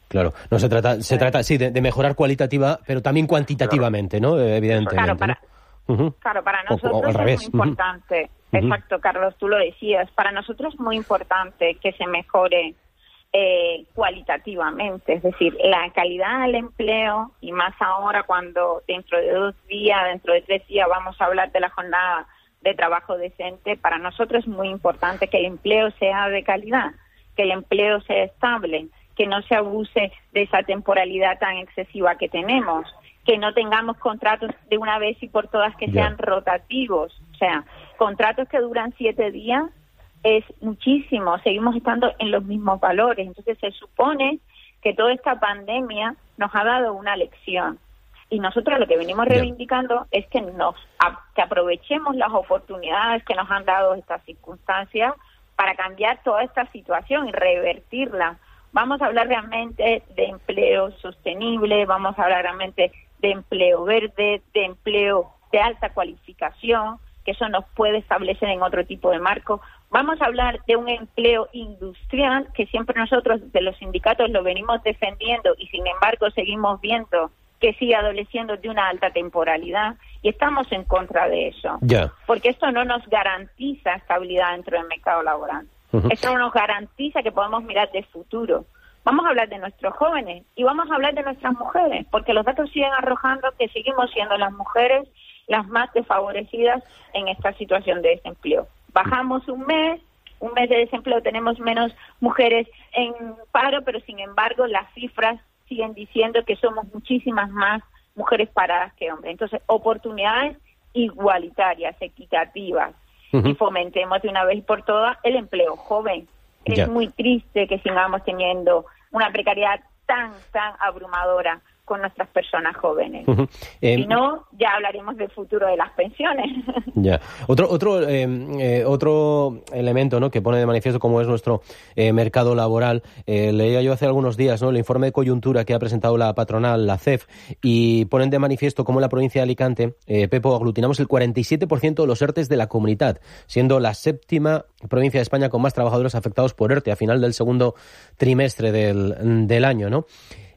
Claro, no se trata sí de mejorar cualitativa, pero también cuantitativamente, ¿no? Evidentemente. Claro, para nosotros al revés. Es muy importante. Exacto, Carlos, tú lo decías. Para nosotros es muy importante que se mejore cualitativamente, es decir, la calidad del empleo, y más ahora cuando dentro de 3 días vamos a hablar de la jornada de trabajo decente. Para nosotros es muy importante que el empleo sea de calidad, que el empleo sea estable, que no se abuse de esa temporalidad tan excesiva que tenemos, que no tengamos contratos de una vez y por todas que sean rotativos, o sea, contratos que duran 7 días es muchísimo, seguimos estando en los mismos valores. Entonces se supone que toda esta pandemia nos ha dado una lección, y nosotros lo que venimos reivindicando es que que aprovechemos las oportunidades que nos han dado estas circunstancias para cambiar toda esta situación y revertirla. Vamos a hablar realmente de empleo sostenible, vamos a hablar realmente de empleo verde, de empleo de alta cualificación, que eso nos puede establecer en otro tipo de marco. Vamos a hablar de un empleo industrial, que siempre nosotros de los sindicatos lo venimos defendiendo, y sin embargo seguimos viendo que sigue adoleciendo de una alta temporalidad, y estamos en contra de eso, porque esto no nos garantiza estabilidad dentro del mercado laboral. Esto no nos garantiza que podamos mirar de futuro. Vamos a hablar de nuestros jóvenes y vamos a hablar de nuestras mujeres, porque los datos siguen arrojando que seguimos siendo las mujeres las más desfavorecidas en esta situación de desempleo. Bajamos un mes de desempleo, tenemos menos mujeres en paro, pero sin embargo las cifras siguen diciendo que somos muchísimas más mujeres paradas que hombres. Entonces, oportunidades igualitarias, equitativas, y fomentemos de una vez por todas el empleo joven. Es muy triste que sigamos teniendo una precariedad tan abrumadora con nuestras personas jóvenes. Si no, ya hablaremos del futuro de las pensiones. Otro elemento, ¿no?, que pone de manifiesto cómo es nuestro mercado laboral. Leía yo hace algunos días, ¿no?, el informe de coyuntura que ha presentado la patronal, la CEF, y ponen de manifiesto cómo en la provincia de Alicante, Pepo, aglutinamos el 47% de los ERTEs de la comunidad, siendo la 7ª provincia de España con más trabajadores afectados por ERTE a final del segundo trimestre del año, ¿no?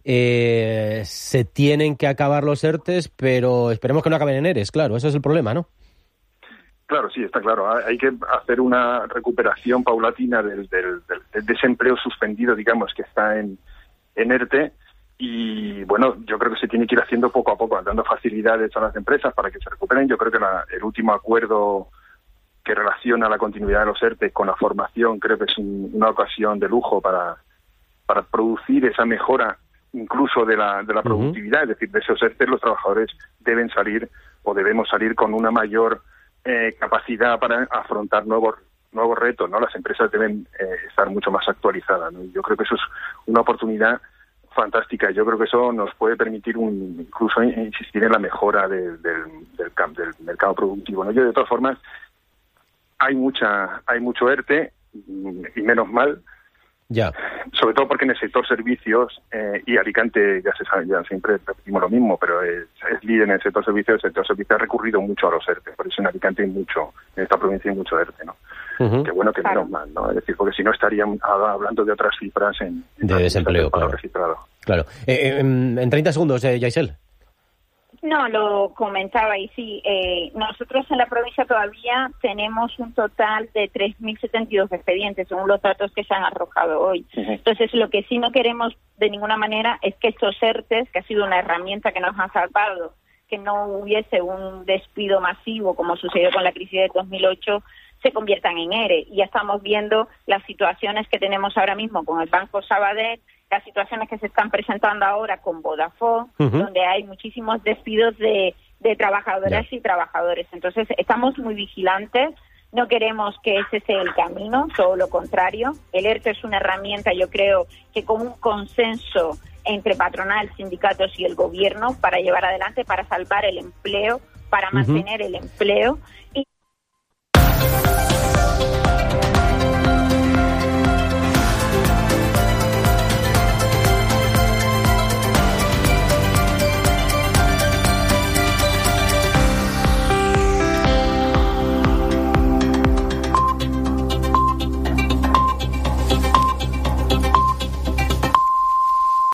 Se tienen que acabar los ERTEs, pero esperemos que no acaben en ERES, claro, ese es el problema, ¿no? Claro, sí, está claro. Hay que hacer una recuperación paulatina del desempleo suspendido, digamos, que está en ERTE, y bueno, yo creo que se tiene que ir haciendo poco a poco, dando facilidades a las empresas para que se recuperen. Yo creo que el último acuerdo que relaciona la continuidad de los ERTE con la formación creo que es una ocasión de lujo para producir esa mejora incluso de la productividad, es decir, de esos ERTE los trabajadores deben salir o debemos salir con una mayor capacidad para afrontar nuevos retos, ¿no? Las empresas deben estar mucho más actualizadas, ¿no? Yo creo que eso es una oportunidad fantástica. Yo creo que eso nos puede permitir incluso insistir en la mejora del mercado productivo, ¿no? Yo, de todas formas, hay mucho ERTE, y menos mal. Sobre todo porque en el sector servicios, y Alicante ya se sabe, ya siempre repetimos lo mismo, pero es líder en el sector servicios. El sector servicios ha recurrido mucho a los ERTE, por eso en Alicante en esta provincia hay mucho ERTE, ¿no? Qué bueno que menos mal, ¿no? Es decir, porque si no estaríamos hablando de otras cifras de desempleo, claro. Registrado. Claro. En 30 segundos, Yaisel. No, lo comentaba, y sí, nosotros en la provincia todavía tenemos un total de 3.072 expedientes, según los datos que se han arrojado hoy. Entonces, lo que sí no queremos de ninguna manera es que estos ERTEs, que ha sido una herramienta que nos ha salvado, que no hubiese un despido masivo como sucedió con la crisis de 2008, se conviertan en ERE. Y ya estamos viendo las situaciones que tenemos ahora mismo con el Banco Sabadell, las situaciones que se están presentando ahora con Vodafone, donde hay muchísimos despidos de trabajadoras y trabajadores. Entonces, estamos muy vigilantes, no queremos que ese sea el camino, todo lo contrario. El ERTE es una herramienta, yo creo, que con un consenso entre patronal, sindicatos y el gobierno para llevar adelante, para salvar el empleo, para mantener el empleo. Y